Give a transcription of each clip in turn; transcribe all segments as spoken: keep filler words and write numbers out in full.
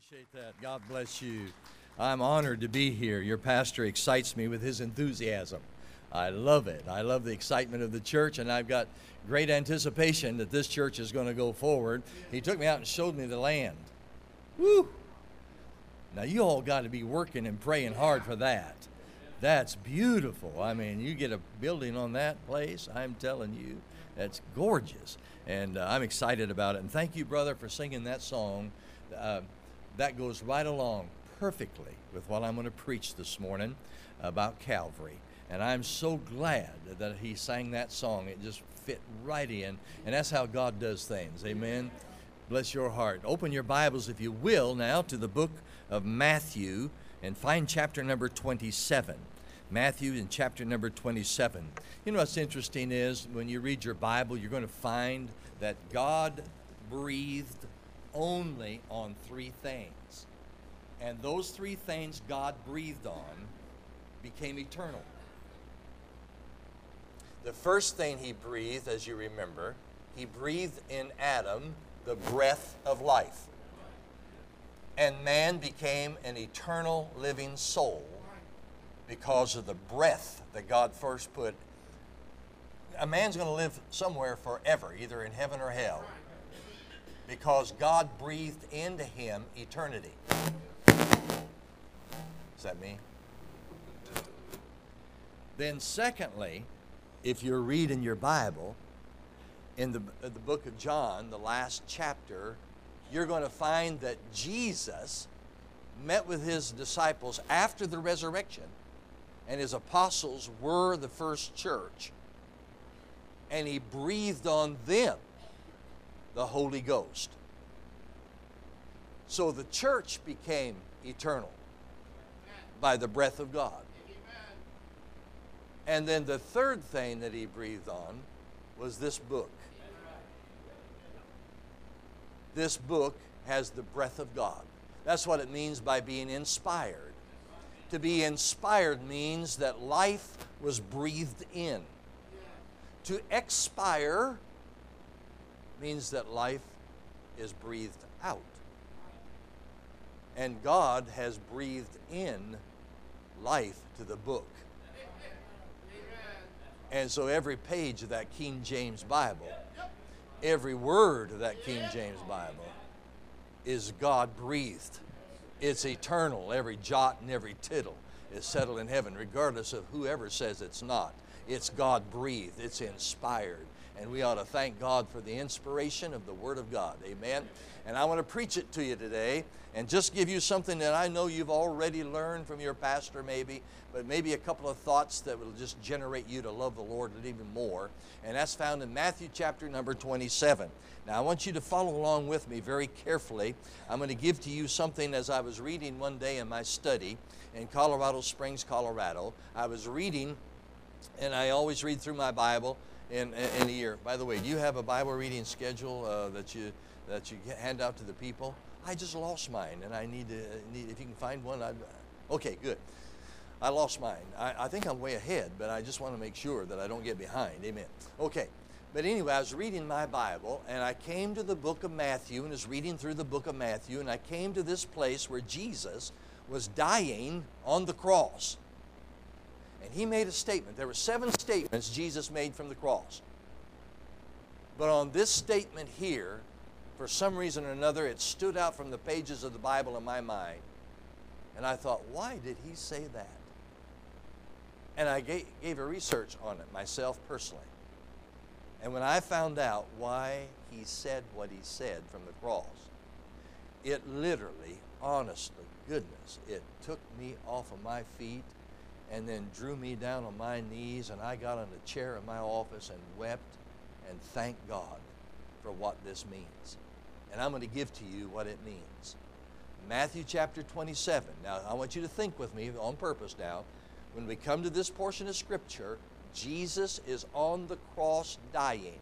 Appreciate that. God bless you. I'm honored to be here. Your pastor excites me with his enthusiasm. I love it. I love the excitement of the church, and I've got great anticipation that this church is going to go forward. He took me out and showed me the land. Woo! Now, you all got to be working and praying hard for that. That's beautiful. I mean, you get a building on that place, I'm telling you, that's gorgeous. And uh, I'm excited about it. And thank you, brother, for singing that song. Uh, that goes right along perfectly with what I'm going to preach this morning about Calvary. And I'm so glad that he sang that song. It just fit right in. And that's how God does things. Amen. Bless your heart. Open your Bibles, if you will, now to the book of Matthew and find chapter number twenty-seven. Matthew in chapter number twenty-seven. You know what's interesting is when you read your Bible, you're going to find that God breathed only on three things. And those three things God breathed on became eternal. The first thing he breathed, as you remember, he breathed in Adam the breath of life. And man became an eternal living soul because of the breath that God first put. A man's going to live somewhere forever, either in heaven or hell, because God breathed into him eternity. Is that me? Then secondly, if you're reading your Bible, in the, the book of John, the last chapter, you're going to find that Jesus met with his disciples after the resurrection, and his apostles were the first church, and he breathed on them the Holy Ghost. So the church became eternal by the breath of God. And then the third thing that he breathed on was this book. This book has the breath of God. That's what it means by being inspired. To be inspired means that life was breathed in. To expire means that life is breathed out. And God has breathed in life to the book. And so every page of that King James Bible, every word of that King James Bible is God-breathed. It's eternal. Every jot and every tittle is settled in heaven, regardless of whoever says it's not. It's God-breathed. It's inspired. And we ought to thank God for the inspiration of the Word of God. Amen? And I want to preach it to you today and just give you something that I know you've already learned from your pastor maybe, but maybe a couple of thoughts that will just generate you to love the Lord even more. And that's found in Matthew chapter number twenty-seven. Now, I want you to follow along with me very carefully. I'm going to give to you something as I was reading one day in my study in Colorado Springs, Colorado. I was reading, and I always read through my Bible in, in a year. By the way, do you have a Bible reading schedule uh, that you that you hand out to the people? I just lost mine, and I need to need if you can find one. I'd, okay, good. I lost mine. I, I think I'm way ahead, but I just want to make sure that I don't get behind. Amen. Okay. But anyway, I was reading my Bible, and I came to the book of Matthew, and was reading through the book of Matthew, and I came to this place where Jesus was dying on the cross. And he made a statement. There were seven statements Jesus made from the cross. But on this statement here, for some reason or another, it stood out from the pages of the Bible in my mind. And I thought, why did he say that? And I gave, gave a research on it myself personally. And when I found out why he said what he said from the cross, it literally, honestly, goodness, it took me off of my feet and then drew me down on my knees, and I got on a chair in my office and wept and thanked God for what this means. And I'm going to give to you what it means. Matthew chapter twenty-seven. Now, I want you to think with me on purpose now. When we come to this portion of Scripture, Jesus is on the cross dying.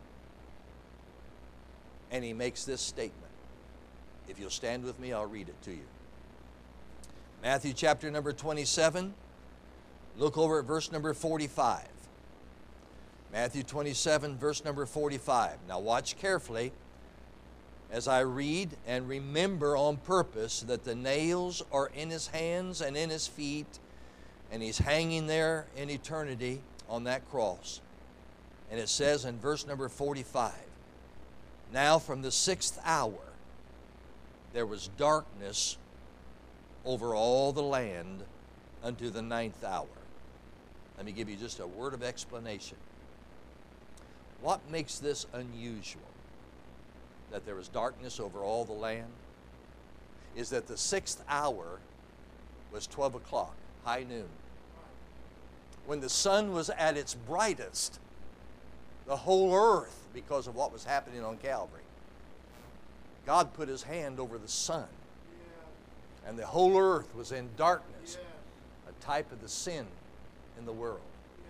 And he makes this statement. If you'll stand with me, I'll read it to you. Matthew chapter number twenty-seven. Look over at verse number forty-five. Matthew twenty-seven, verse number forty-five. Now watch carefully. as I read and remember on purpose that the nails are in his hands and in his feet, and he's hanging there in eternity on that cross. And it says in verse number forty-five, now from the sixth hour there was darkness over all the land unto the ninth hour. Let me give you just a word of explanation. What makes this unusual, that there was darkness over all the land, is that the sixth hour was twelve o'clock, high noon. When the sun was at its brightest, the whole earth, because of what was happening on Calvary, God put his hand over the sun, and the whole earth was in darkness, a type of the sin in the world.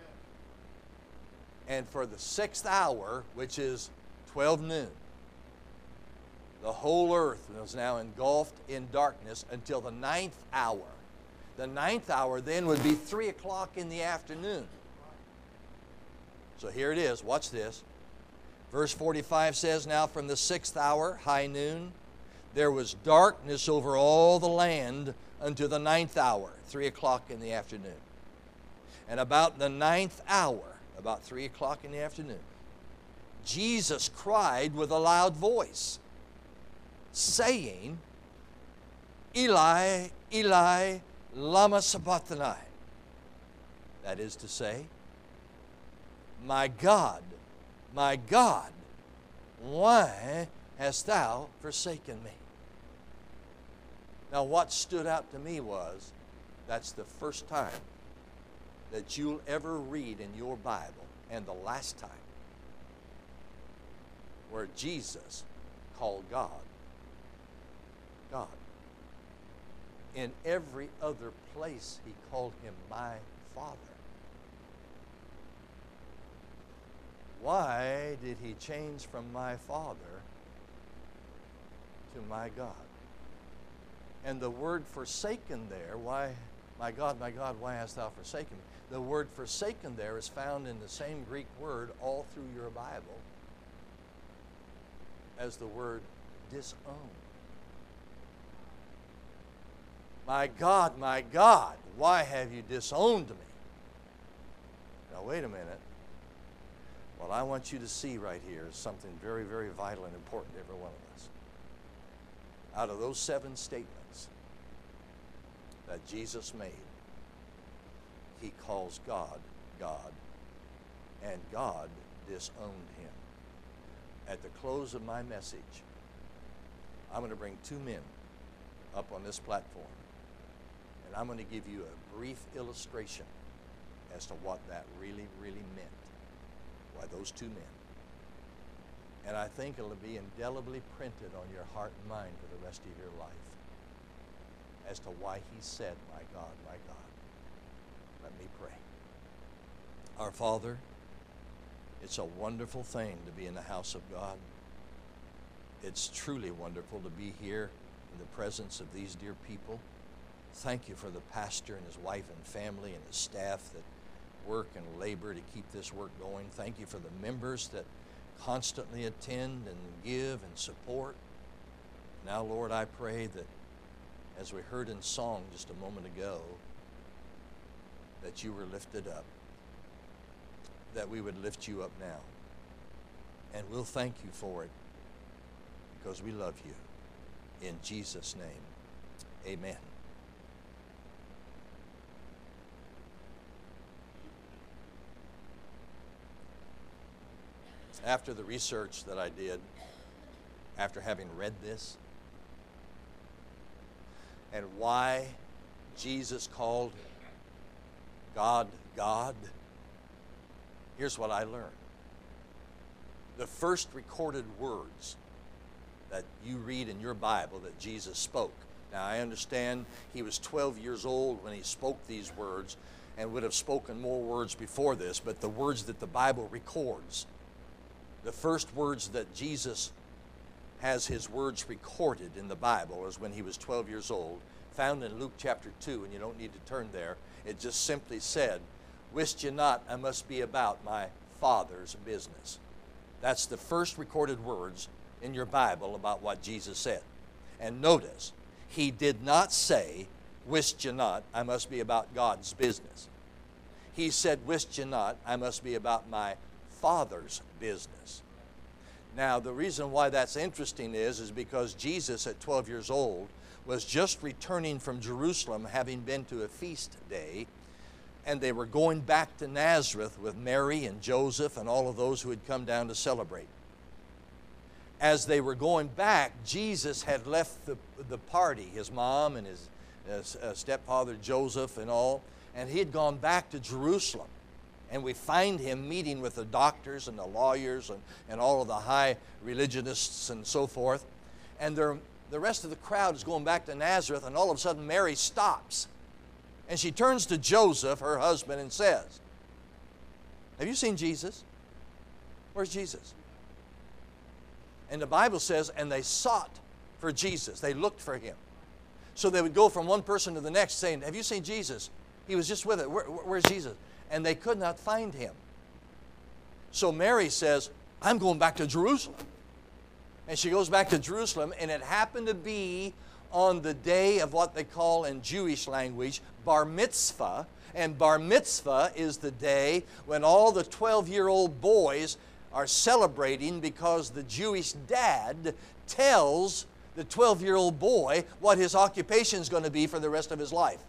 And for the sixth hour, which is twelve noon, the whole earth was now engulfed in darkness until the ninth hour. The ninth hour then would be three o'clock in the afternoon. So here it is. Watch this. Verse forty-five says, now from the sixth hour, high noon, there was darkness over all the land unto the ninth hour, three o'clock in the afternoon. And about the ninth hour, about three o'clock in the afternoon, Jesus cried with a loud voice, saying, Eli, Eli, lama sabachthani. That is to say, my God, my God, why hast thou forsaken me? Now what stood out to me was, that's the first time that you'll ever read in your Bible, and the last time, where Jesus called God, God. In every other place, he called him my Father. Why did he change from my Father to my God? And the word forsaken there, why, my God, my God, why hast thou forsaken me? The word forsaken there is found in the same Greek word all through your Bible as the word disown. My God, my God, why have you disowned me? Now, wait a minute. What I want you to see right here is something very, very vital and important to every one of us. Out of those seven statements that Jesus made, he calls God, God, and God disowned him. At the close of my message, I'm going to bring two men up on this platform, and I'm going to give you a brief illustration as to what that really, really meant. Why those two men. And I think it'll be indelibly printed on your heart and mind for the rest of your life as to why he said, my God, my God. Let me pray. Our Father, it's a wonderful thing to be in the house of God. It's truly wonderful to be here in the presence of these dear people. Thank you for the pastor and his wife and family and his staff that work and labor to keep this work going. Thank you for the members that constantly attend and give and support. Now, Lord, I pray that, as we heard in song just a moment ago, that you were lifted up, that we would lift you up now. And we'll thank you for it because we love you. In Jesus' name, amen. After the research that I did, after having read this, and why Jesus called God, God, here's what I learned. The first recorded words that you read in your Bible that Jesus spoke. Now, I understand he was twelve years old when he spoke these words and would have spoken more words before this, but the words that the Bible records, the first words that Jesus has his words recorded in the Bible is when he was twelve years old, found in Luke chapter two, and you don't need to turn there. It just simply said, "Wist ye not I must be about my Father's business." That's the first recorded words in your Bible about what Jesus said. And notice, he did not say, wist ye not, I must be about God's business. He said, wist ye not, I must be about my Father's business. Now, the reason why that's interesting is, is because Jesus at twelve years old was just returning from Jerusalem, having been to a feast day, and they were going back to Nazareth with Mary and Joseph and all of those who had come down to celebrate. As they were going back, Jesus had left the, the party, his mom and his uh, stepfather Joseph and all, and he had gone back to Jerusalem. And we find him meeting with the doctors and the lawyers and, and all of the high religionists and so forth. And the rest of the crowd is going back to Nazareth, and all of a sudden Mary stops. And she turns to Joseph, her husband, and says, have you seen Jesus? Where's Jesus? And the Bible says, and they sought for Jesus. They looked for him. So they would go from one person to the next saying, have you seen Jesus? He was just with it. Where, where's Jesus? And they could not find him. So Mary says, I'm going back to Jerusalem. And she goes back to Jerusalem, and it happened to be on the day of what they call in Jewish language bar mitzvah. And bar mitzvah is the day when all the twelve-year-old boys are celebrating because the Jewish dad tells the twelve-year-old boy what his occupation is going to be for the rest of his life.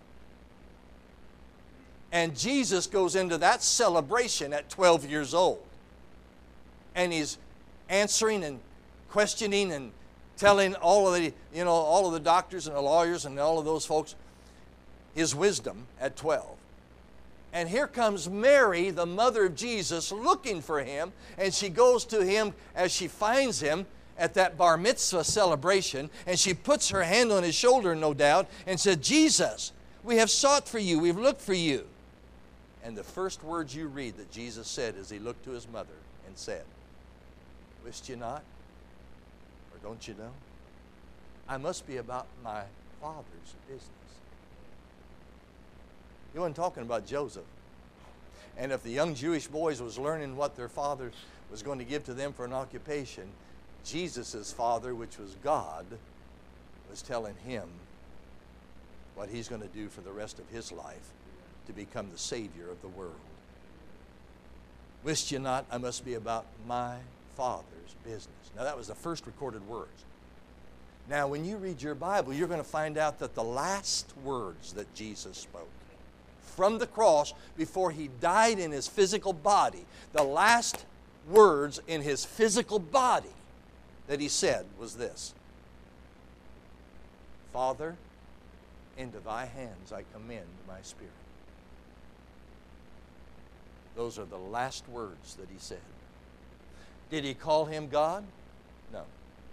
And Jesus goes into that celebration at twelve years old. And he's answering and questioning and telling all of the, you know, all of the doctors and the lawyers and all of those folks his wisdom at twelve. And here comes Mary, the mother of Jesus, looking for him. And she goes to him as she finds him at that bar mitzvah celebration. And she puts her hand on his shoulder, no doubt, and said, Jesus, we have sought for you. We've looked for you. And the first words you read that Jesus said as he looked to his mother and said, wist you not? Or don't you know? I must be about my Father's business. He wasn't talking about Joseph. And if the young Jewish boys was learning what their father was going to give to them for an occupation, Jesus' father, which was God, was telling him what he's going to do for the rest of his life to become the Savior of the world. Wist you not, I must be about my Father's business. Now that was the first recorded words. Now when you read your Bible, you're going to find out that the last words that Jesus spoke from the cross before he died in his physical body, the last words in his physical body that he said was this: Father, into thy hands I commend my spirit. Those are the last words that he said. Did he call him God? No.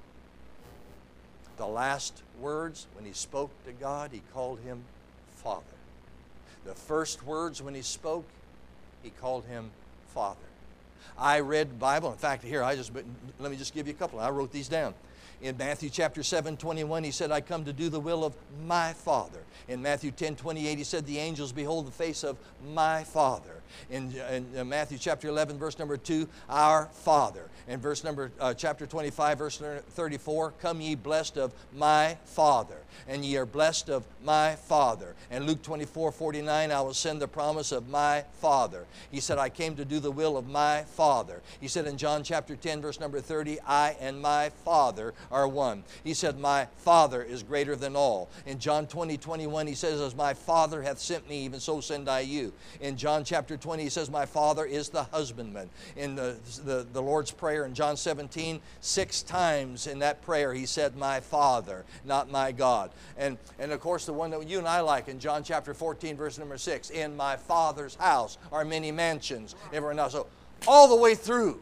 The last words when he spoke to God, he called him Father. The first words when he spoke, he called him Father. I read the Bible. In fact, here, I just let me just give you a couple. I wrote these down. In Matthew chapter seven, twenty-one, he said, I come to do the will of my Father. In Matthew ten, twenty-eight, he said, the angels behold the face of my Father. In, in Matthew chapter eleven, verse number two, our Father. In verse number, uh, chapter twenty-five, verse thirty-four, come ye blessed of my Father, and ye are blessed of my Father. And Luke twenty-four, forty-nine, I will send the promise of my Father. He said, I came to do the will of my Father. He said in John chapter ten, verse number thirty, I and my Father are one. He said, my Father is greater than all. In John twenty, twenty-one, he says, as my Father hath sent me, even so send I you. In John chapter twenty, he says, my Father is the husbandman. In the, the, the Lord's Prayer in John seventeen, six times in that prayer he said, my Father, not my God. And, and of course the one that you and I like in John chapter fourteen, verse number six, in my Father's house are many mansions. Everyone else. So all the way through,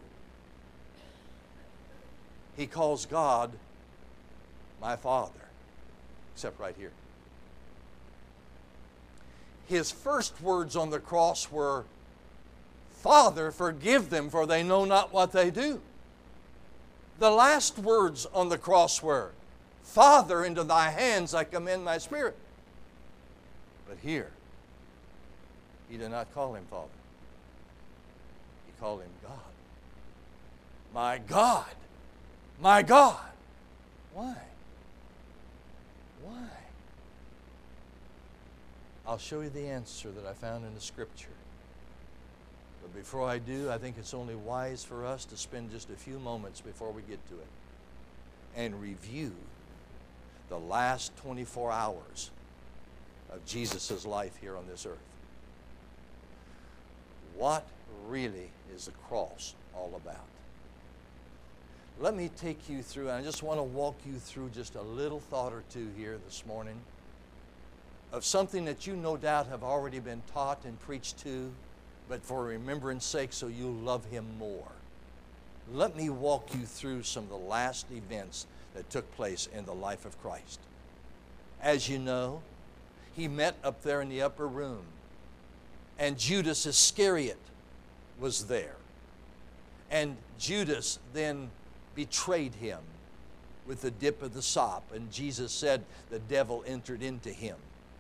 he calls God my Father, except right here. His first words on the cross were, Father, forgive them, for they know not what they do. The last words on the cross were, Father, into thy hands I commend my spirit. But here, he did not call him Father. He called him God. My God, My God. Why? Why? I'll show you the answer that I found in the Scripture. But before I do, I think it's only wise for us to spend just a few moments before we get to it and review the last twenty-four hours of Jesus' life here on this earth. What really is the cross all about? Let me take you through, and I just want to walk you through just a little thought or two here this morning of something that you no doubt have already been taught and preached to, but for remembrance sake, so you'll love Him more. Let me walk you through some of the last events that took place in the life of Christ. As you know, He met up there in the upper room, and Judas Iscariot was there. And Judas then betrayed Him with the dip of the sop, and Jesus said the devil entered into him.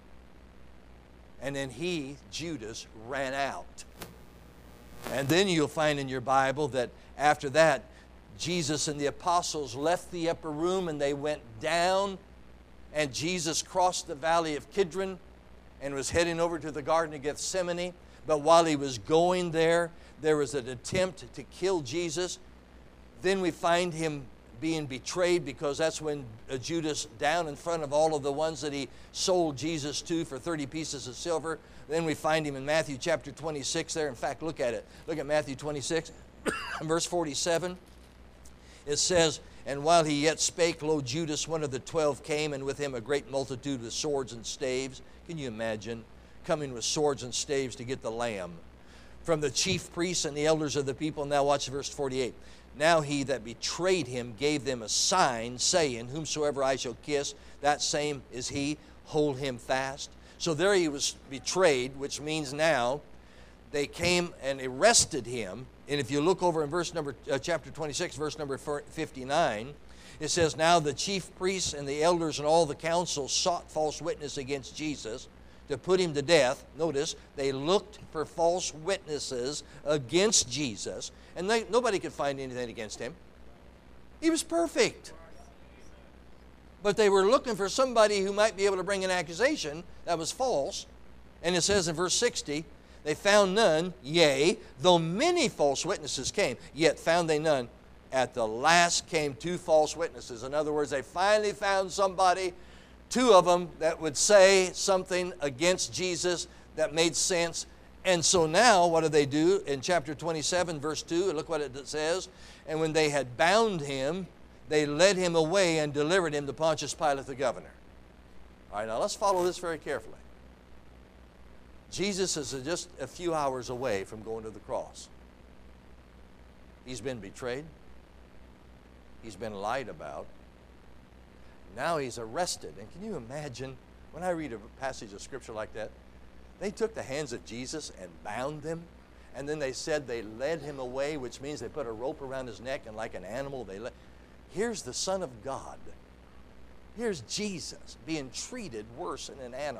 And then he, Judas, ran out. And then you'll find in your Bible that after that, Jesus and the apostles left the upper room and they went down, and Jesus crossed the valley of Kidron and was heading over to the Garden of Gethsemane. But while he was going there, there was an attempt to kill Jesus. Then we find him being betrayed, because that's when uh, Judas, down in front of all of the ones that he sold Jesus to for thirty pieces of silver. Then we find him in Matthew chapter twenty-six there. In fact, look at it. Look at Matthew twenty-six, verse forty-seven. It says, "And while he yet spake, lo, Judas, one of the twelve, came, and with him a great multitude with swords and staves." Can you imagine coming with swords and staves to get the lamb? "From the chief priests and the elders of the people." Now watch verse forty-eight. "Now he that betrayed him gave them a sign, saying, Whomsoever I shall kiss, that same is he, hold him fast." So there he was betrayed, which means now they came and arrested him. And if you look over in verse number, uh, chapter twenty-six, verse number fifty-nine, it says, "Now the chief priests and the elders and all the council sought false witness against Jesus to put him to death." Notice, they looked for false witnesses against Jesus, and they, nobody could find anything against him. He was perfect. But they were looking for somebody who might be able to bring an accusation that was false. And it says in verse sixty, "They found none, yea, though many false witnesses came, yet found they none. At the last came two false witnesses." In other words, they finally found somebody, two of them, that would say something against Jesus that made sense. And so now, what do they do? In chapter twenty-seven, verse two, look what it says. "And when they had bound him, they led him away and delivered him to Pontius Pilate the governor." All right, now let's follow this very carefully. Jesus is just a few hours away from going to the cross. He's been betrayed. He's been lied about. Now he's arrested. And can you imagine, when I read a passage of Scripture like that, they took the hands of Jesus and bound them, and then they said they led him away, which means they put a rope around his neck, and like an animal, they let... Here's the Son of God. Here's Jesus being treated worse than an animal.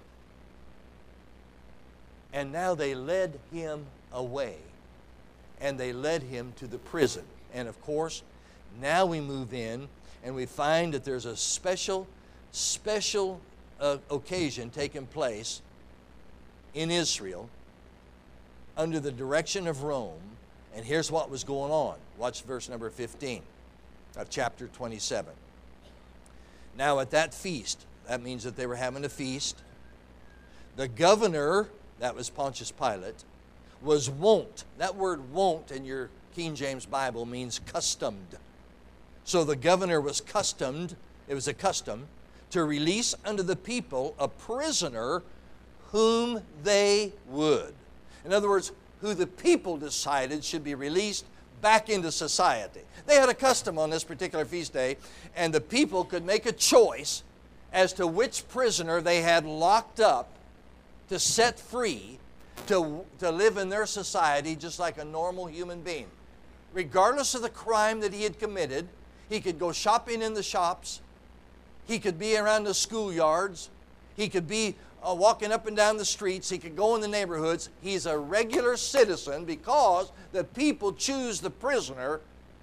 And now they led him away, and they led him to the prison. And of course, now we move in, and we find that there's a special, special uh, occasion taking place in Israel under the direction of Rome. And here's what was going on. Watch verse number fifteen of chapter twenty-seven. "Now at that feast," that means that they were having a feast, "the governor," that was Pontius Pilate, "was wont." That word wont in your King James Bible means customed. So the governor was customed, it was a custom, to release unto the people a prisoner whom they would. In other words, who the people decided should be released back into society. They had a custom on this particular feast day, and the people could make a choice as to which prisoner they had locked up to set free to, to live in their society just like a normal human being. Regardless of the crime that he had committed, he could go shopping in the shops, he could be around the schoolyards, he could be uh, walking up and down the streets, he could go in the neighborhoods. He's a regular citizen because the people choose the prisoner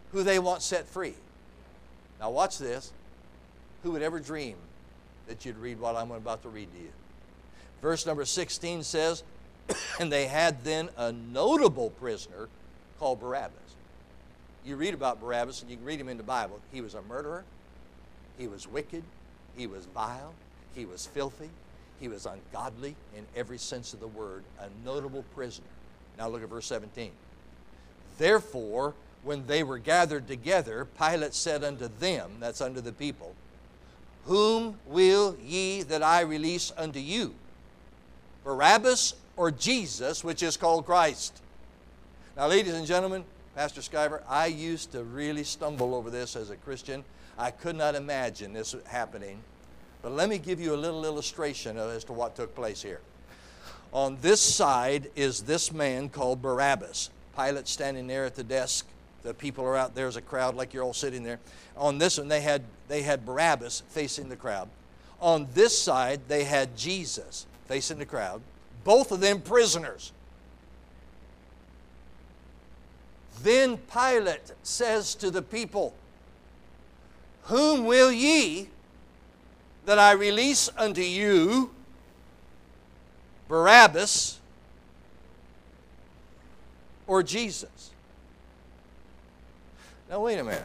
who they want set free. Now watch this. Who would ever dream that you'd read what I'm about to read to you? Verse number sixteen says, and they had then a notable prisoner called Barabbas. You read about Barabbas, and you can read him in the Bible. He was a murderer. He was wicked. He was vile. He was filthy. He was ungodly in every sense of the word, a notable prisoner. Now look at verse seventeen. Therefore, when they were gathered together, Pilate said unto them, that's unto the people, whom will ye that I release unto you? Barabbas or Jesus, which is called Christ? Now, ladies and gentlemen, Pastor Skyver, I used to really stumble over this as a Christian. I could not imagine this happening. But let me give you a little illustration as to what took place here. On this side is this man called Barabbas. Pilate standing there at the desk. The people are out there. There's a crowd like you're all sitting there. On this one, they had, they had Barabbas facing the crowd. On this side, they had Jesus facing the crowd. Both of them prisoners. Then Pilate says to the people, whom will ye that I release unto you? Barabbas or Jesus? Now wait a minute.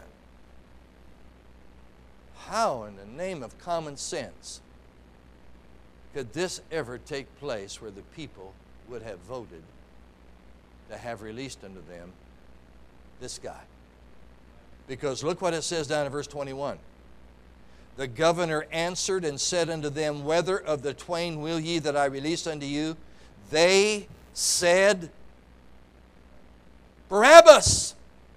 How in the name of common sense could this ever take place where the people would have voted to have released unto them this guy? Because look what it says down in verse twenty-one. The governor answered and said unto them, whether of the twain will ye that I release unto you? They said, Barabbas.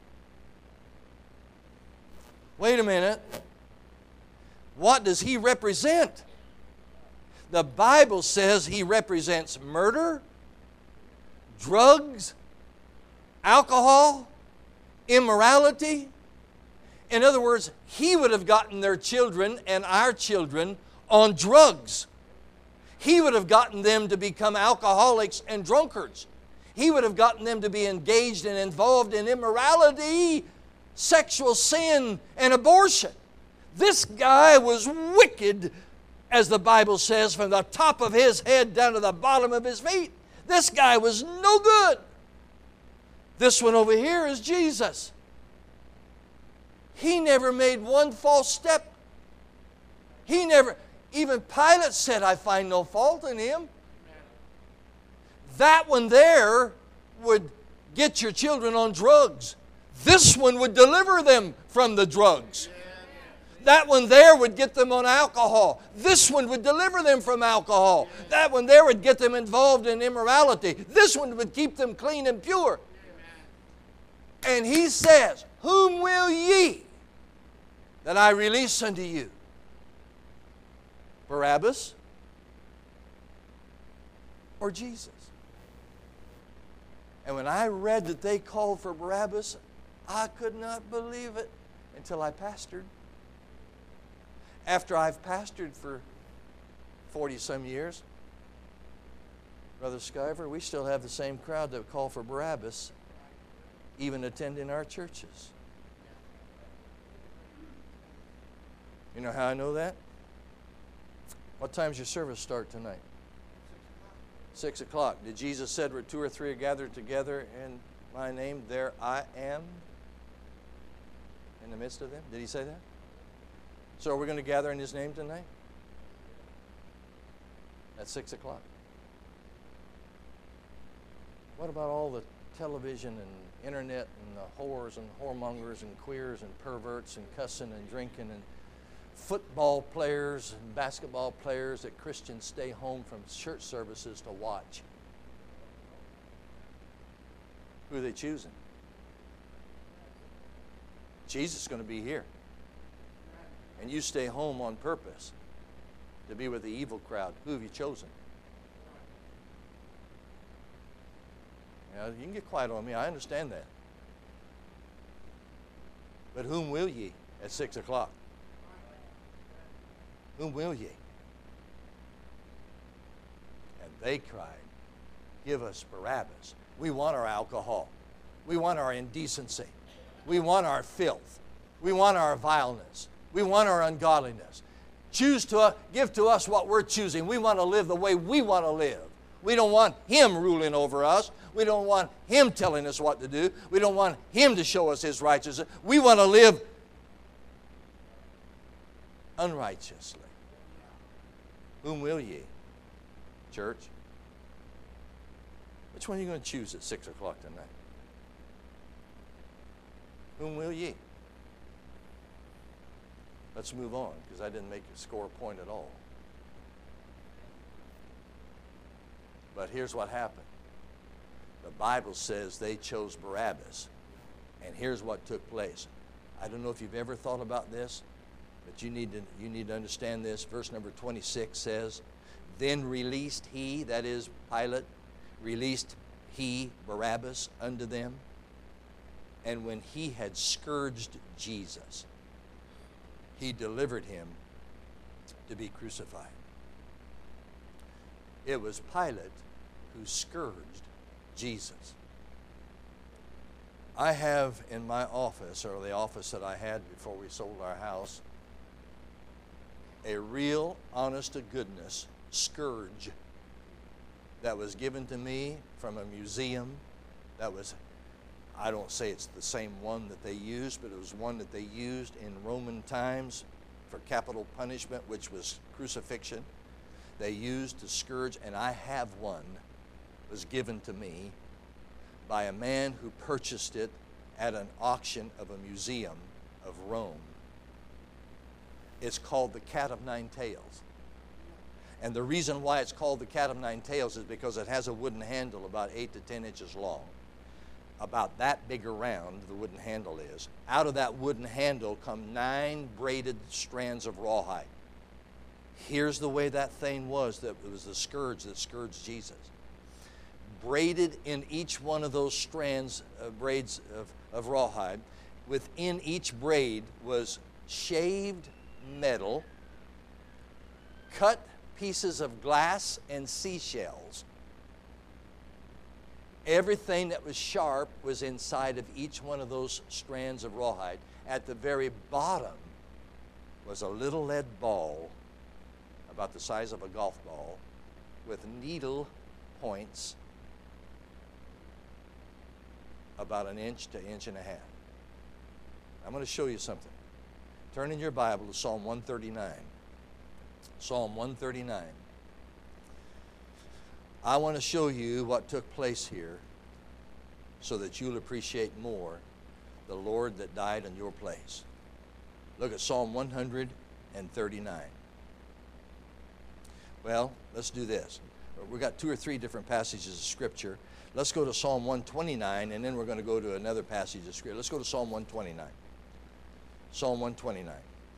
Wait a minute. What does he represent? The Bible says he represents murder, drugs, alcohol, immorality. In other words, he would have gotten their children and our children on drugs. He would have gotten them to become alcoholics and drunkards. He would have gotten them to be engaged and involved in immorality, sexual sin, and abortion. This guy was wicked, as the Bible says, from the top of his head down to the bottom of his feet. This guy was no good. This one over here is Jesus. He never made one false step. He never, even Pilate said, I find no fault in him. That one there would get your children on drugs. This one would deliver them from the drugs. That one there would get them on alcohol. This one would deliver them from alcohol. That one there would get them involved in immorality. This one would keep them clean and pure. And he says, whom will ye that I release unto you? Barabbas or Jesus? And when I read that they called for Barabbas, I could not believe it until I pastored. After I've pastored for forty-some years, Brother Skyver, we still have the same crowd that call for Barabbas, even attending our churches. You know how I know that? What time's your service start tonight? Six o'clock. Did Jesus said where two or three are gathered together in my name, there I am in the midst of them? Did he say that? So are we going to gather in his name tonight? At six o'clock. What about all the television and internet and the whores and whoremongers and queers and perverts and cussing and drinking and football players and basketball players that Christians stay home from church services to watch? Who are they choosing? Jesus is going to be here. And you stay home on purpose to be with the evil crowd. Who have you chosen? You know, you can get quiet on me. I understand that. But whom will ye at six o'clock? Whom will ye? And they cried, give us Barabbas. We want our alcohol. We want our indecency. We want our filth. We want our vileness. We want our ungodliness. Choose to uh, give to us what we're choosing. We want to live the way we want to live. We don't want Him ruling over us. We don't want Him telling us what to do. We don't want Him to show us His righteousness. We want to live unrighteously. Whom will ye, church? Which one are you going to choose at six o'clock tonight? Whom will ye? Let's move on, because I didn't make a score point at all. But here's what happened. The Bible says they chose Barabbas. And here's what took place. I don't know if you've ever thought about this, but you need to, you need to understand this. Verse number twenty-six says, then released he, that is Pilate, released he Barabbas unto them. And when he had scourged Jesus, he delivered him to be crucified. It was Pilate who scourged Jesus. I have in my office, or the office that I had before we sold our house, a real, honest-to-goodness scourge that was given to me from a museum that was, I don't say it's the same one that they used, but it was one that they used in Roman times for capital punishment, which was crucifixion. They used to scourge, and I have one. It was given to me by a man who purchased it at an auction of a museum of Rome. It's called the Cat of Nine Tails. And the reason why it's called the Cat of Nine Tails is because it has a wooden handle about eight to ten inches long. About that big around, the wooden handle is. Out of that wooden handle come nine braided strands of rawhide. Here's the way that thing was, that it was the scourge that scourged Jesus. Braided in each one of those strands, uh, braids of, of rawhide, within each braid was shaved metal, cut pieces of glass and seashells. Everything that was sharp was inside of each one of those strands of rawhide. At the very bottom was a little lead ball about the size of a golf ball with needle points about an inch to inch and a half. I'm going to show you something. Turn in your Bible to Psalm one thirty-nine. Psalm one thirty-nine. I want to show you what took place here so that you'll appreciate more the Lord that died in your place. Look at Psalm one thirty-nine. Well, let's do this. We've got two or three different passages of Scripture. Let's go to Psalm one twenty-nine, and then we're going to go to another passage of Scripture. Let's go to Psalm one twenty-nine. Psalm one twenty-nine.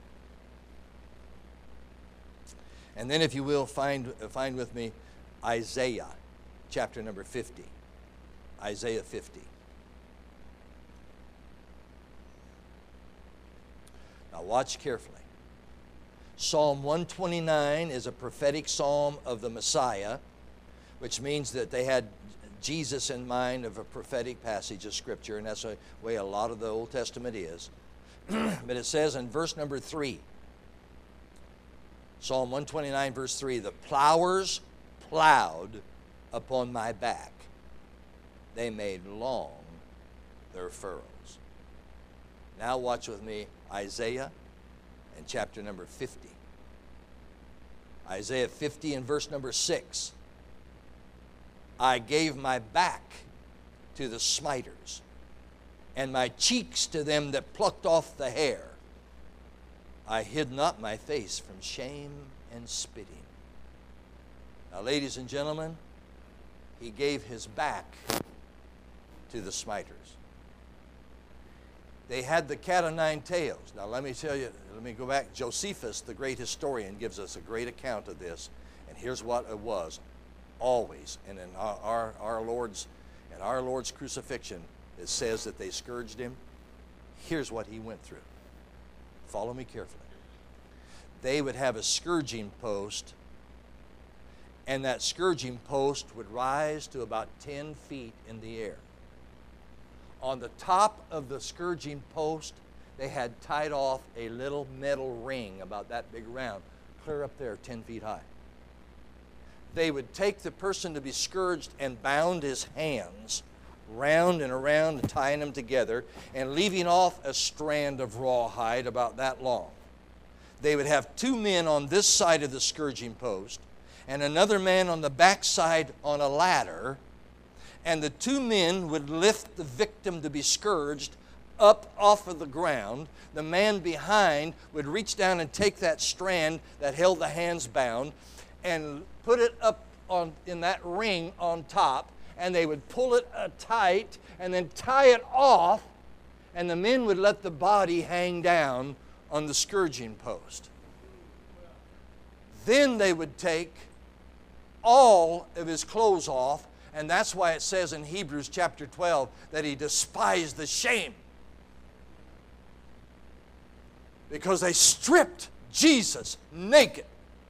And then, if you will, find, find with me Isaiah, chapter number fifty. Isaiah fifty. Now watch carefully. Psalm one twenty-nine is a prophetic psalm of the Messiah, which means that they had Jesus in mind of a prophetic passage of Scripture, and that's the way a lot of the Old Testament is. But it says in verse number three, Psalm one twenty-nine, verse three, the plowers plowed upon my back. They made long their furrows. Now watch with me Isaiah and chapter number fifty. Isaiah fifty and verse number six. I gave my back to the smiters, and my cheeks to them that plucked off the hair. I hid not my face from shame and spitting. Now, ladies and gentlemen, he gave his back to the smiters. They had the cat o' nine tails. Now, let me tell you, let me go back. Josephus, the great historian, gives us a great account of this. And here's what it was. Always, and in our, our, our Lord's, in our Lord's crucifixion, it says that they scourged him. Here's what he went through. Follow me carefully. They would have a scourging post, and that scourging post would rise to about ten feet in the air. On the top of the scourging post, they had tied off a little metal ring about that big around, clear up there, ten feet high. They would take the person to be scourged and bound his hands round and around and tying them together and leaving off a strand of rawhide about that long. They would have two men on this side of the scourging post and another man on the back side on a ladder, and the two men would lift the victim to be scourged up off of the ground. The man behind would reach down and take that strand that held the hands bound and put it up on in that ring on top, and they would pull it uh, tight and then tie it off, and the men would let the body hang down on the scourging post. Then they would take all of his clothes off, and that's why it says in Hebrews chapter twelve that he despised the shame, because they stripped Jesus naked.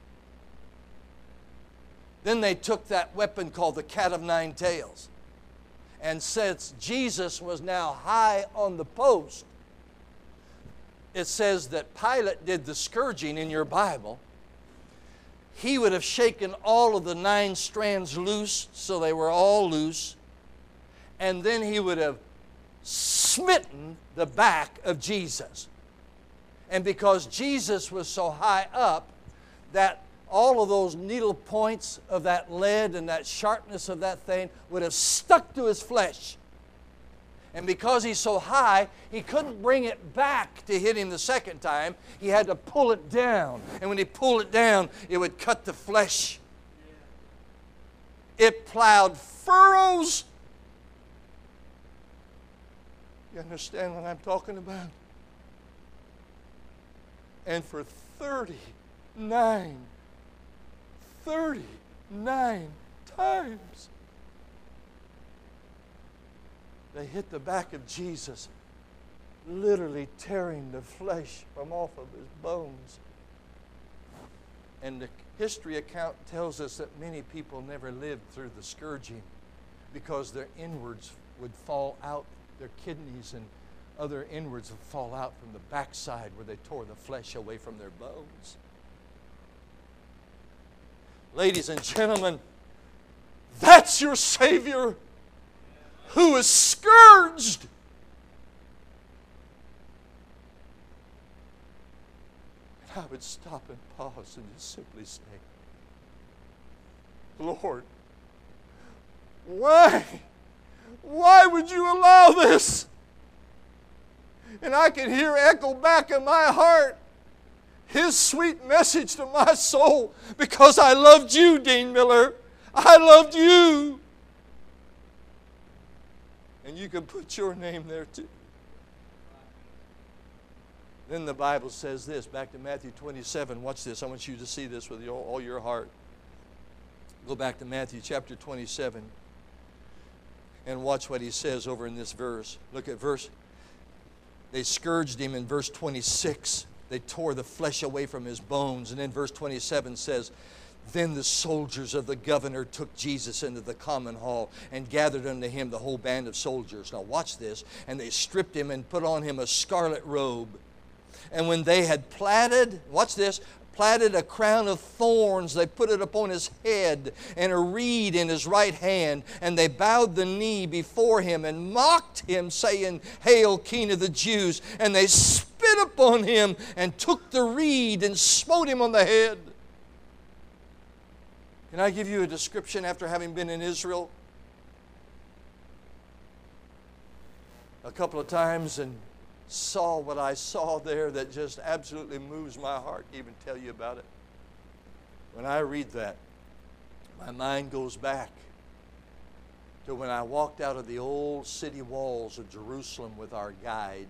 Then they took that weapon called the cat of nine tails, and since Jesus was now high on the post, it says that Pilate did the scourging in your Bible. He would have shaken all of the nine strands loose, so they were all loose, and then he would have smitten the back of Jesus. And because Jesus was so high up, that all of those needle points of that lead and that sharpness of that thing would have stuck to his flesh. And because he's so high, he couldn't bring it back to hit him the second time. He had to pull it down. And when he pulled it down, it would cut the flesh. It plowed furrows. You understand what I'm talking about? And for thirty-nine, thirty-nine times, they hit the back of Jesus, literally tearing the flesh from off of his bones. And the history account tells us that many people never lived through the scourging because their inwards would fall out, their kidneys and other inwards would fall out from the backside where they tore the flesh away from their bones. Ladies and gentlemen, that's your Savior, who is scourged. And I would stop and pause and just simply say, Lord, why? Why would you allow this? And I can hear echo back in my heart His sweet message to my soul, because I loved you, Dean Miller. I loved you. And you can put your name there too. Then the Bible says this, back to Matthew twenty-seven. Watch this. I want you to see this with your, all your heart. Go back to Matthew chapter twenty-seven and watch what he says over in this verse. Look at verse. They scourged him in verse twenty-six. They tore the flesh away from his bones. And then verse twenty-seven says, then the soldiers of the governor took Jesus into the common hall and gathered unto him the whole band of soldiers. Now watch this. And they stripped him and put on him a scarlet robe. And when they had platted, watch this, platted a crown of thorns, they put it upon his head, and a reed in his right hand. And they bowed the knee before him and mocked him, saying, Hail, King of the Jews. And they spit upon him and took the reed and smote him on the head. Can I give you a description after having been in Israel a couple of times and saw what I saw there that just absolutely moves my heart to even tell you about it? When I read that, my mind goes back to when I walked out of the old city walls of Jerusalem with our guide.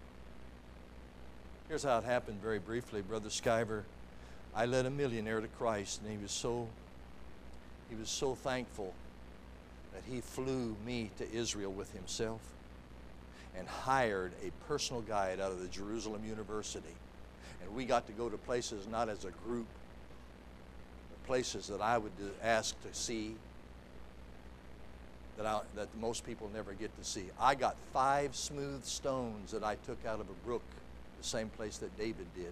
Here's how it happened very briefly, Brother Skyver. I led a millionaire to Christ, and he was so He was so thankful that he flew me to Israel with himself and hired a personal guide out of the Jerusalem University. And we got to go to places not as a group, but places that I would ask to see. that, I, that most people never get to see. I got five smooth stones that I took out of a brook, the same place that David did.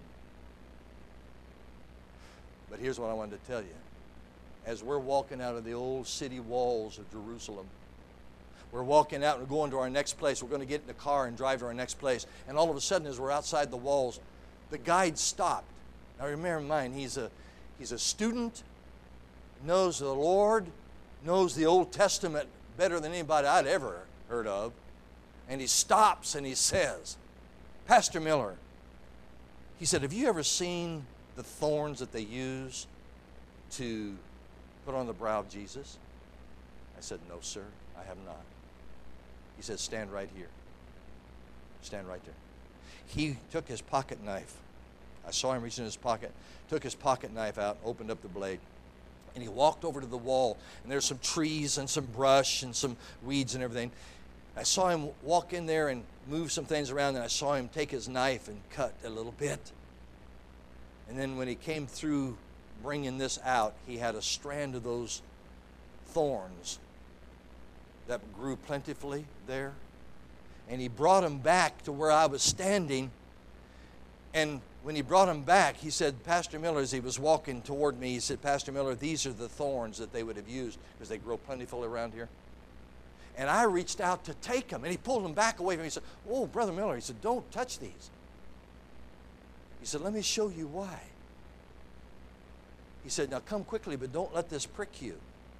But here's what I wanted to tell you. As we're walking out of the old city walls of Jerusalem, we're walking out and going to our next place. We're going to get in the car and drive to our next place. And all of a sudden, as we're outside the walls, the guide stopped. Now remember in mind, he's a, he's a student, knows the Lord, knows the Old Testament better than anybody I'd ever heard of. And he stops and he says, Pastor Miller, he said, have you ever seen the thorns that they use to put on the brow of Jesus? I said, no, sir, I have not. He said, stand right here. Stand right there. He took his pocket knife. I saw him reach in his pocket, took his pocket knife out, opened up the blade, and he walked over to the wall, and there's some trees and some brush and some weeds and everything. I saw him walk in there and move some things around, and I saw him take his knife and cut a little bit. And then when he came through bringing this out, he had a strand of those thorns that grew plentifully there. And he brought them back to where I was standing. And when he brought them back, he said, Pastor Miller, as he was walking toward me, he said, Pastor Miller, these are the thorns that they would have used because they grow plentifully around here. And I reached out to take them, and he pulled them back away from me. He said, oh, Brother Miller, he said, don't touch these. He said, let me show you why. He said, now come quickly, but don't let this prick you.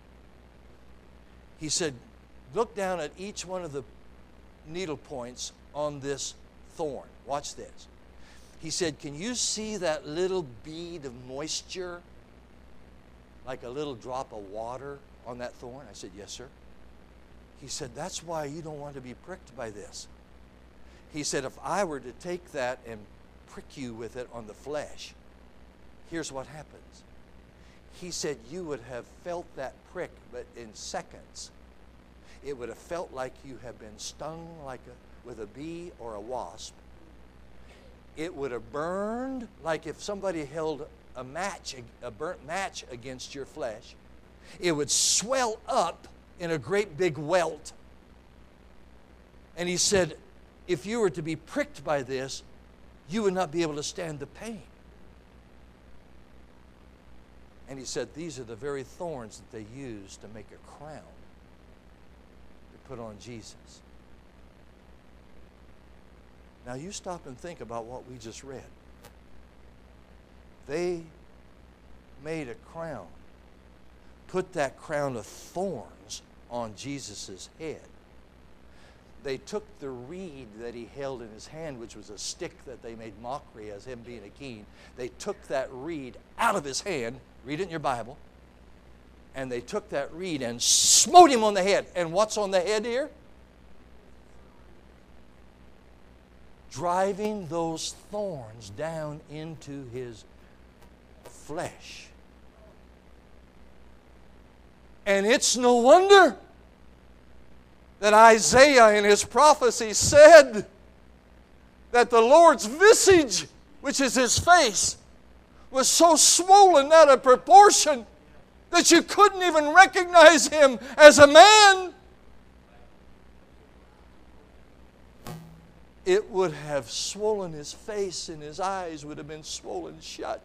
He said, look down at each one of the needle points on this thorn. Watch this. He said, can you see that little bead of moisture, like a little drop of water on that thorn? I said, yes, sir. He said, that's why you don't want to be pricked by this. He said, if I were to take that and prick you with it on the flesh, here's what happens. He said, you would have felt that prick, but in seconds. It would have felt like you have been stung like a, with a bee or a wasp. It would have burned like if somebody held a match, a burnt match against your flesh. It would swell up in a great big welt. And he said, if you were to be pricked by this, you would not be able to stand the pain. And he said, these are the very thorns that they used to make a crown to put on Jesus. Now you stop and think about what we just read. They made a crown, put that crown of thorns on Jesus' head. They took the reed that he held in his hand, which was a stick that they made mockery as him being a king. They took that reed out of his hand, read it in your Bible, and they took that reed and smote him on the head. And what's on the head here? Driving those thorns down into his flesh. And it's no wonder that Isaiah in his prophecy said that the Lord's visage, which is his face, was so swollen out of proportion that you couldn't even recognize him as a man. It would have swollen his face, and his eyes would have been swollen shut.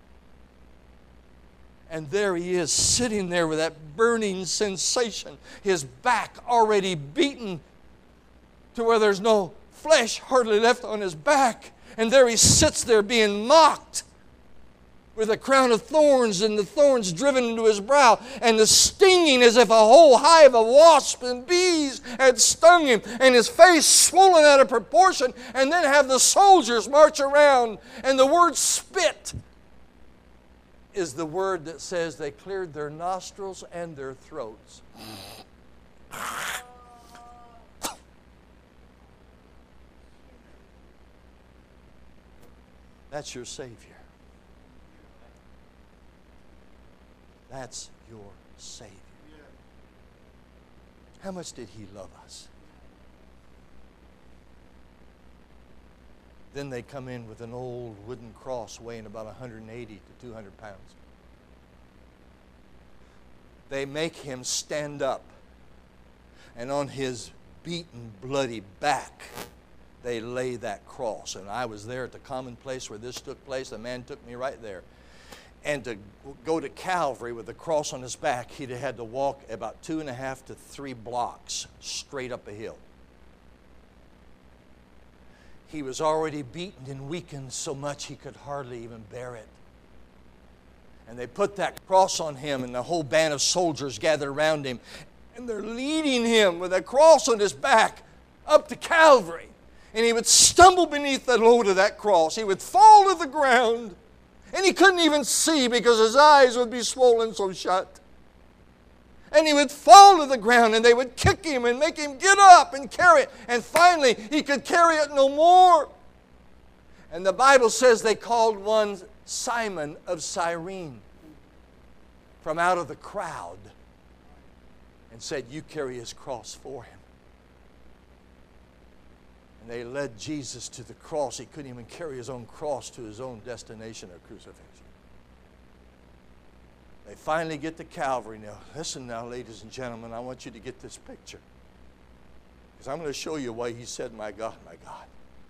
And there he is, sitting there with that burning sensation, his back already beaten to where there's no flesh hardly left on his back. And there he sits there being mocked with a crown of thorns, and the thorns driven into his brow, and the stinging as if a whole hive of wasps and bees had stung him, and his face swollen out of proportion, and then have the soldiers march around. And the word spit is the word that says they cleared their nostrils and their throats. That's your Savior. That's your Savior. How much did He love us? Then they come in with an old wooden cross weighing about one hundred eighty to two hundred pounds. They make Him stand up. And on his beaten, bloody back, they lay that cross. And I was there at the common place where this took place. The man took me right there. And to go to Calvary with the cross on his back, he'd have had to walk about two and a half to three blocks straight up a hill. He was already beaten and weakened so much he could hardly even bear it. And they put that cross on him, and the whole band of soldiers gathered around him. And they're leading him with a cross on his back up to Calvary. And he would stumble beneath the load of that cross. He would fall to the ground. And he couldn't even see because his eyes would be swollen so shut. And he would fall to the ground, and they would kick him and make him get up and carry it. And finally, he could carry it no more. And the Bible says they called one Simon of Cyrene from out of the crowd and said, "You carry his cross for him." And they led Jesus to the cross. He couldn't even carry his own cross to his own destination of crucifixion. They finally get to Calvary. Now, listen now, ladies and gentlemen, I want you to get this picture. Because I'm going to show you why he said, "My God, my God."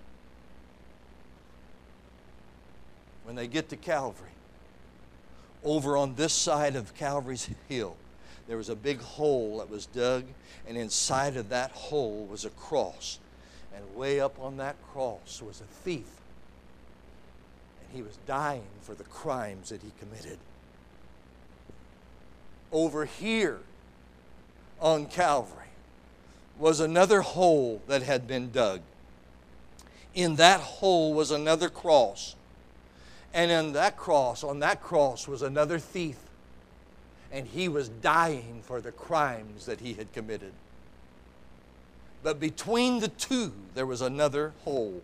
When they get to Calvary, over on this side of Calvary's hill, there was a big hole that was dug, and inside of that hole was a cross. And way up on that cross was a thief. And he was dying for the crimes that he committed. Over here on Calvary was another hole that had been dug. In that hole was another cross. And in that cross, on that cross was another thief. And he was dying for the crimes that he had committed. But between the two, there was another hole.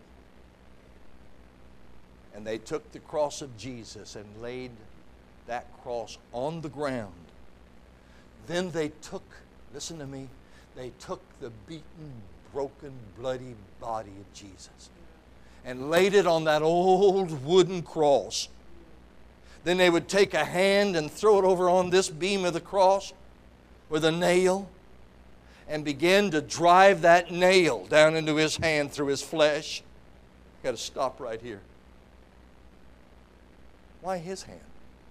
And they took the cross of Jesus and laid that cross on the ground. Then they took, listen to me, they took the beaten, broken, bloody body of Jesus and laid it on that old wooden cross. Then they would take a hand and throw it over on this beam of the cross with a nail and begin to drive that nail down into his hand through his flesh. Got to stop right here. Why his hand?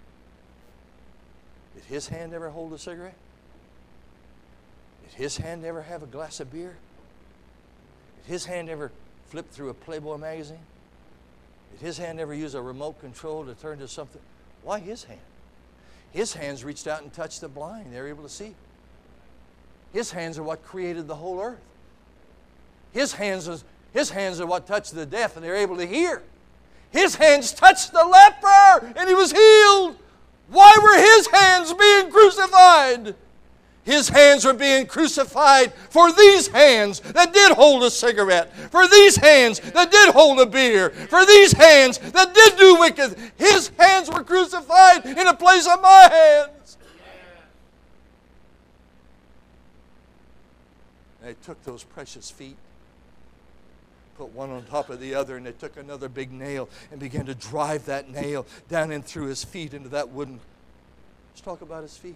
Did his hand ever hold a cigarette? Did his hand ever have a glass of beer? Did his hand ever flip through a Playboy magazine? Did his hand ever use a remote control to turn to something? Why his hand? His hands reached out and touched the blind. They were able to see. His hands are what created the whole earth. His hands, is, his hands are what touched the deaf, and they were able to hear. His hands touched the leper, and he was healed. Why were his hands being crucified? His hands were being crucified for these hands that did hold a cigarette, for these hands that did hold a beer, for these hands that did do wicked. His hands were crucified in the place of my hands. They took those precious feet, put one on top of the other, and they took another big nail and began to drive that nail down in through his feet into that wooden. Let's talk about his feet.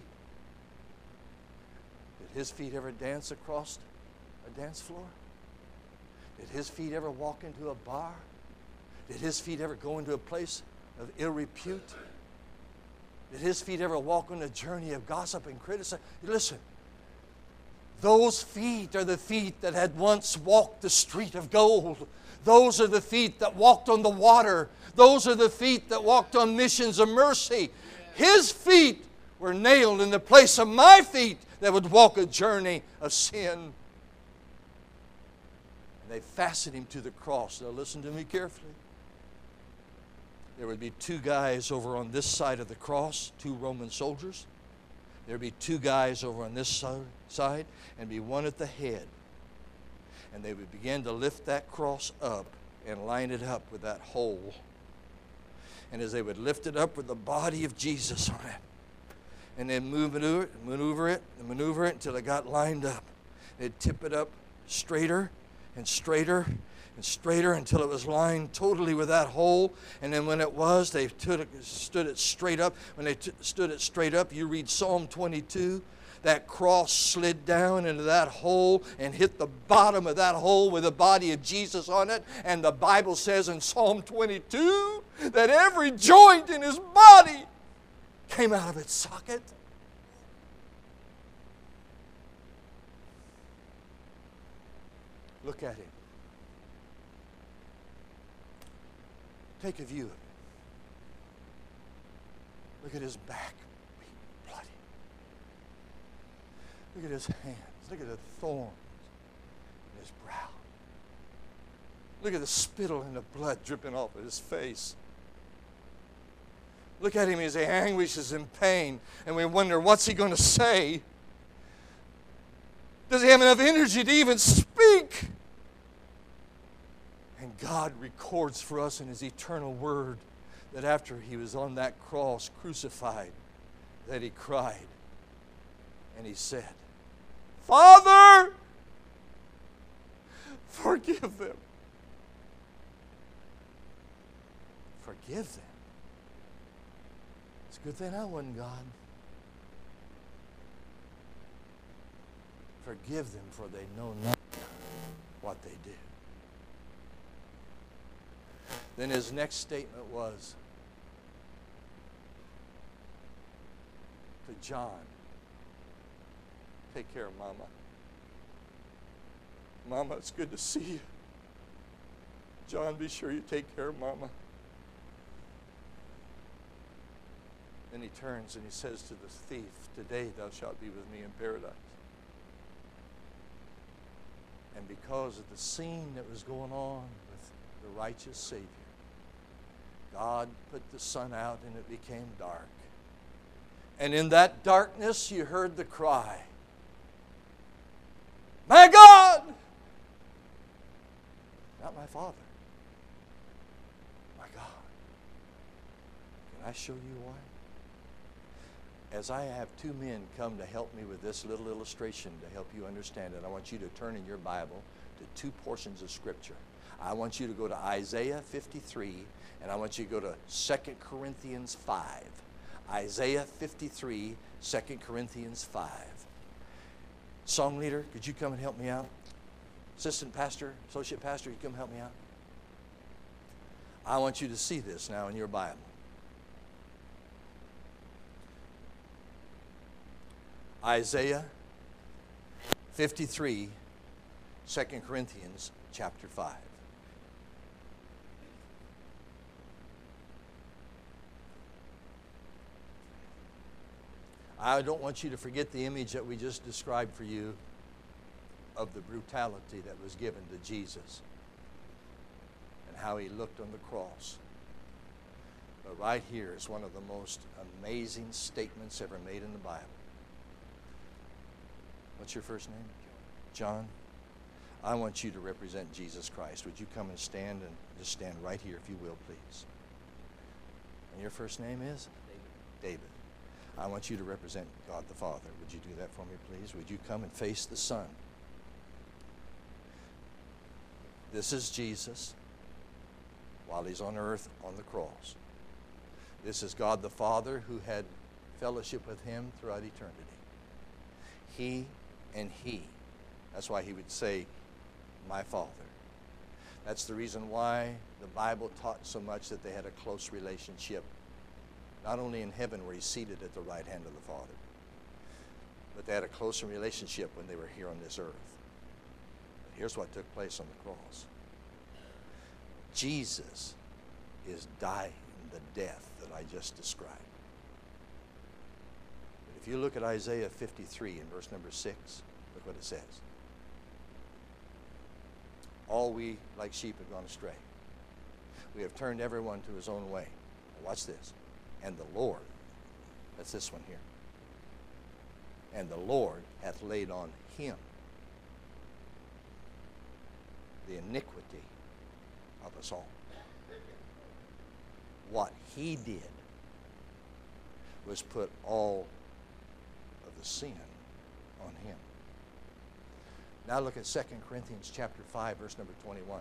Did his feet ever dance across a dance floor? Did his feet ever walk into a bar? Did his feet ever go into a place of ill repute? Did his feet ever walk on a journey of gossip and criticism? Listen, those feet are the feet that had once walked the street of gold. Those are the feet that walked on the water. Those are the feet that walked on missions of mercy. His feet were nailed in the place of my feet that would walk a journey of sin. And they fastened him to the cross. Now listen to me carefully. There would be two guys over on this side of the cross, two Roman soldiers. There would be two guys over on this side, and be one at the head. And they would begin to lift that cross up and line it up with that hole. And as they would lift it up with the body of Jesus on it, and then move it, maneuver it, and maneuver it until it got lined up. They'd tip it up straighter and straighter and straighter until it was lined totally with that hole. And then when it was, they stood it, stood it straight up. When they t- stood it straight up, you read Psalm twenty-two. that cross slid down into that hole and hit the bottom of that hole with the body of Jesus on it. And the Bible says in Psalm twenty-two that every joint in his body came out of its socket. Look at him. Take a view of it. Look at his back, bloody. Look at his hands. Look at the thorns in his brow. Look at the spittle and the blood dripping off of his face. Look at him as he anguishes in pain, and we wonder, what's he going to say? Does he have enough energy to even speak? And God records for us in his eternal word that after he was on that cross crucified, that he cried and he said, Father, forgive them. Forgive them. It's a good thing I wasn't God. Forgive them, for they know not what they do. Then his next statement was to John, take care of Mama. Mama, it's good to see you. John, be sure you take care of Mama. Then he turns and he says to the thief, today thou shalt be with me in paradise. And because of the scene that was going on with the righteous Savior, God put the sun out and it became dark. And in that darkness you heard the cry, my God! Not my Father. My God. Can I show you why? As I have two men come to help me with this little illustration to help you understand it, I want you to turn in your Bible to two portions of Scripture. I want you to go to Isaiah fifty-three, and I want you to go to Second Corinthians five. Isaiah fifty-three, Second Corinthians five. Song leader, could you come and help me out? Assistant pastor, associate pastor, you come help me out? I want you to see this now in your Bible. Isaiah fifty-three, Second Corinthians chapter five. I don't want you to forget the image that we just described for you of the brutality that was given to Jesus and how he looked on the cross. But right here is one of the most amazing statements ever made in the Bible. What's your first name? John. I want you to represent Jesus Christ. Would you come and stand, and just stand right here if you will, please. And your first name is? David. David. I want you to represent God the Father. Would you do that for me, please? Would you come and face the Son? This is Jesus while he's on earth on the cross. This is God the Father who had fellowship with him throughout eternity. He and he. That's why he would say, my Father. That's the reason why the Bible taught so much that they had a close relationship. Not only in heaven where he's seated at the right hand of the Father, but they had a closer relationship when they were here on this earth. But here's what took place on the cross. Jesus is dying the death that I just described. But if you look at Isaiah fifty-three in verse number six, look what it says. All we like sheep have gone astray. We have turned everyone to his own way. Now watch this. And the Lord, that's this one here, and the Lord hath laid on him the iniquity of us all. What he did was put all of the sin on him. Now look at Second Corinthians chapter five, verse number twenty-one.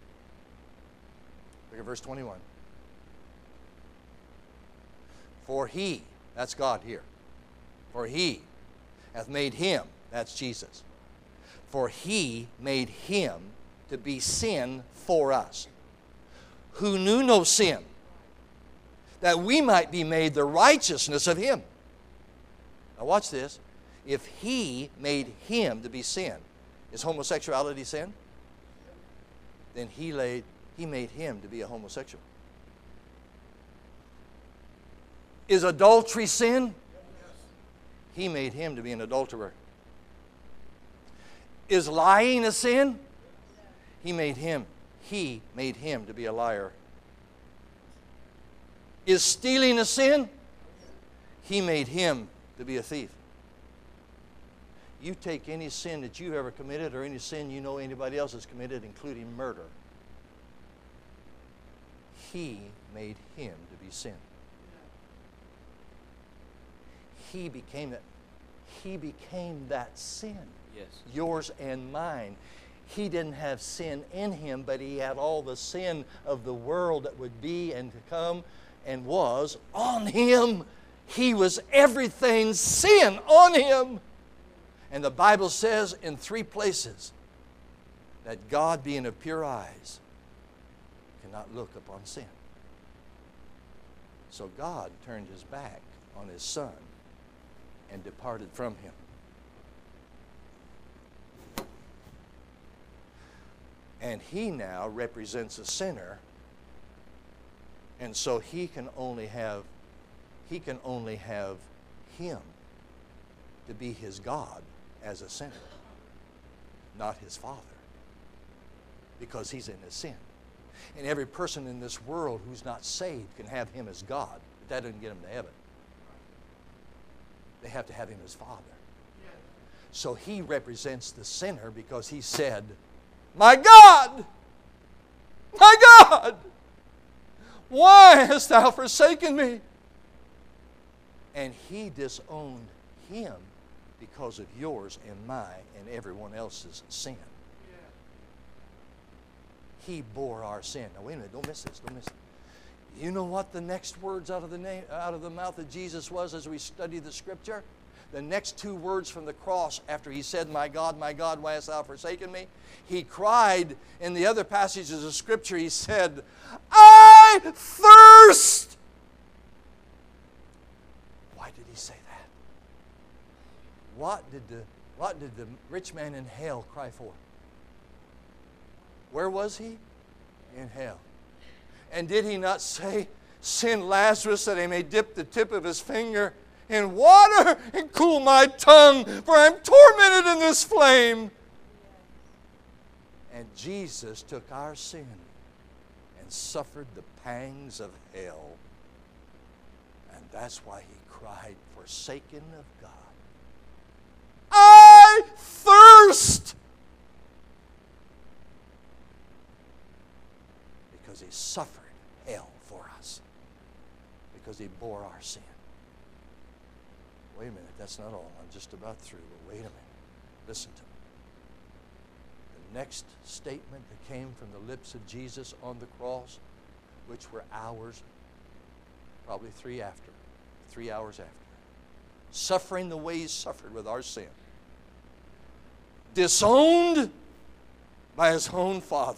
Look at verse twenty-one. For he, that's God here, for he hath made him, that's Jesus, for he made him to be sin for us, who knew no sin, that we might be made the righteousness of him. Now watch this. If he made him to be sin, is homosexuality sin? Then he laid, he made him to be a homosexual. Is adultery sin? He made him to be an adulterer. Is lying a sin? He made him. He made him to be a liar. Is stealing a sin? He made him to be a thief. You take any sin that you've ever committed or any sin you know anybody else has committed, including murder. He made him to be sin. He became that. He became that sin. Yes. Yours and mine. He didn't have sin in him, but he had all the sin of the world that would be and to come and was on him. He was everything sin on him. And the Bible says in three places that God, being of pure eyes, cannot look upon sin. So God turned his back on his Son and departed from him. And he now represents a sinner, and so he can only have he can only have him to be his God as a sinner, not his Father, because he's in his sin. And every person in this world who's not saved can have him as God, but that doesn't get them to heaven. They have to have him as Father. So he represents the sinner because he said, "My God, my God, why hast thou forsaken me?" And he disowned him because of yours and mine and everyone else's sin. He bore our sin. Now wait a minute, don't miss this, don't miss it. You know what the next words out of the name, out of the mouth of Jesus was as we study the Scripture? The next two words from the cross after he said, "My God, my God, why hast thou forsaken me?" He cried in the other passages of Scripture, he said, "I thirst." Why did he say that? What did the, what did the rich man in hell cry for? Where was he? In hell. And did he not say, "Send Lazarus that he may dip the tip of his finger in water and cool my tongue, for I'm tormented in this flame"? And Jesus took our sin and suffered the pangs of hell. And that's why he cried, "Forsaken of God, I thirst." Because he suffered hell for us. Because he bore our sin. Wait a minute, that's not all. I'm just about through, but wait a minute. Listen to me. The next statement that came from the lips of Jesus on the cross, which were hours, probably three after, three hours after, suffering the way he suffered with our sin, disowned by his own Father,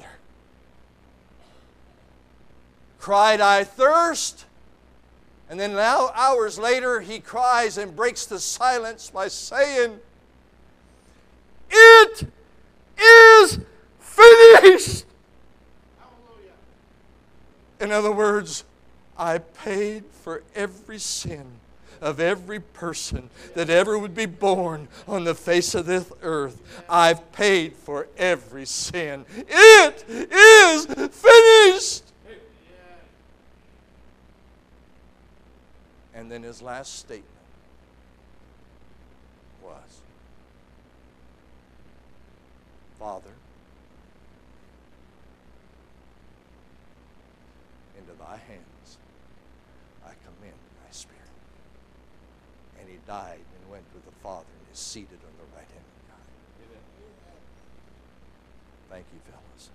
cried, "I thirst." And then now, hours later, he cries and breaks the silence by saying, "It is finished." Hallelujah. In other words, I paid for every sin of every person that ever would be born on the face of this earth. I've paid for every sin. It is finished. And then his last statement was, "Father, into thy hands I commend my spirit." And he died and went with the Father and is seated on the right hand of God. Amen. Thank you, fellas.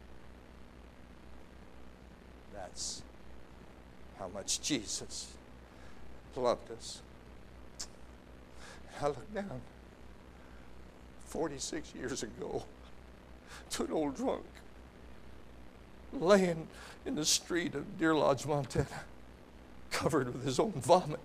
That's how much Jesus loved us, I look down forty-six years ago to an old drunk laying in the street of Deer Lodge, Montana, covered with his own vomit.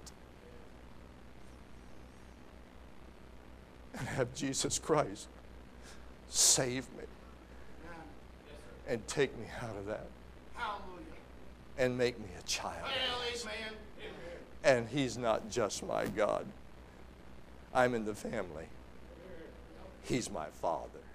And have Jesus Christ save me and take me out of that and make me a child. And he's not just my God. I'm in the family. He's my Father.